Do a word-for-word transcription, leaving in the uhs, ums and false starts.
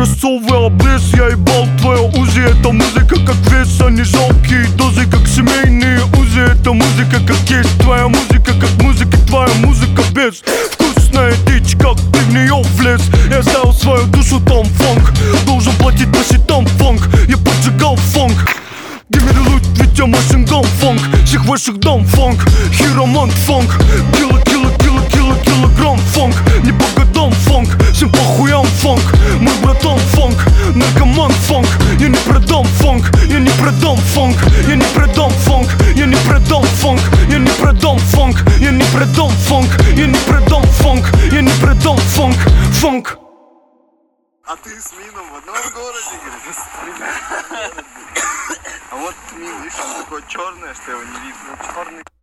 образцовый облез. Я ебал твое узи. Это музыка как вес, а не жалкие дозы, как семейные узи. Это музыка как есть. Твоя музыка как музыка, твоя музыка без. Вкусная дичь, как ты в нее влез. Я оставил свою душу там фонк. Должен платить по счетам фонк. Я поджигал фонк. Генерирует ведь я машинган фонк. Всех ваших дам фонк. Хиромант фонк. Кило, кило, кило, кило, килограмм фонк. Не по годам фонк. Всем по хуям фонк. Мой братан фонк. Наркоман фонк. Я не продам фонк. Я не продам фонк. Я не продам фонк. Я не продам фонк. Я не продам фонк. Я не продам фонк. Я не продам фонк. Я не продам фонк. Фонк. А ты с Мином в одном городе, говорит? А вот Мин, видишь, он такой черный, что его не видно. Черный.